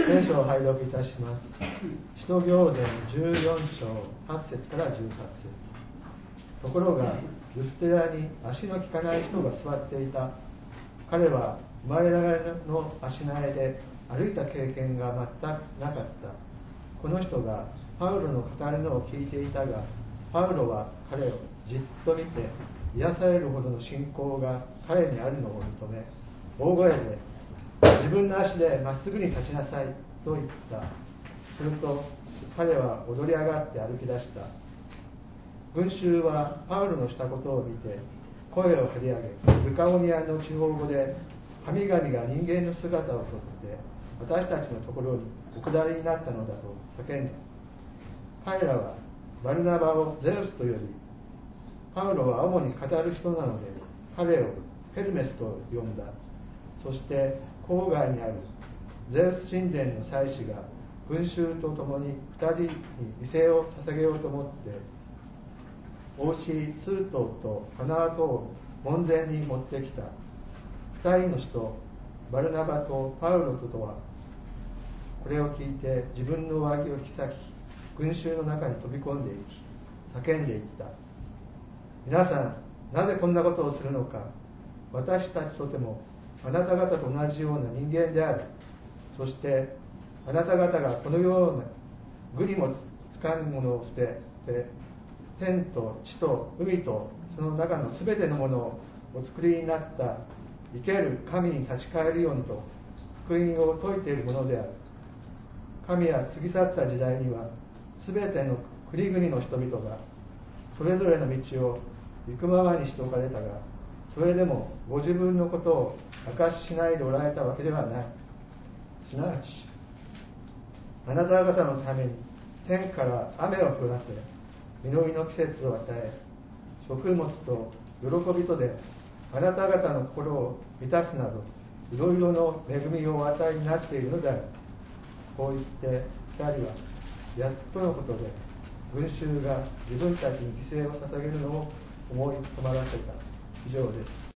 聖書を拝読いたします。使徒行伝14章8節から18節。ところがルステラに足の利かない人が座っていた。彼は生まれながらの足苗で歩いた経験が全くなかった。この人がパウロの語るのを聞いていたが、パウロは彼をじっと見て、癒されるほどの信仰が彼にあるのを認め、大声で自分の足でまっすぐに立ちなさいと言った。すると彼は踊り上がって歩き出した。群衆はパウロのしたことを見て声を張り上げ、ルカオニアの地方語で神々が人間の姿をとって私たちのところにお下りになったのだと叫んだ。彼らはバルナバをゼウスと呼び、パウロは主に語る人なので彼をヘルメスと呼んだ。そして郊外にあるゼウス神殿の祭司が群衆と共に2人に犠牲を捧げようと思って、王子ツートと花跡を門前に持ってきた。2人の人バルナバとパウロとはこれを聞いて自分の上着を引き裂き、群衆の中に飛び込んでいき叫んでいった。皆さん、なぜこんなことをするのか。私たちとてもあなた方と同じような人間である。そしてあなた方がこのような具にもつかぬものを捨てて、天と地と海とその中のすべてのものをお作りになった生ける神に立ち返るようにと福音を説いているものである。神は過ぎ去った時代にはすべての国々の人々がそれぞれの道を行くままにしておかれたが、それでもご自分のことを明かししないでおられたわけではない。すなわちあなた方のために天から雨を降らせ、実りの季節を与え、食物と喜びとであなた方の心を満たすなど、いろいろの恵みをお与えになっているのである。こう言って2人はやっとのことで群衆が自分たちに犠牲を捧げるのを思い止まらせた。以上です。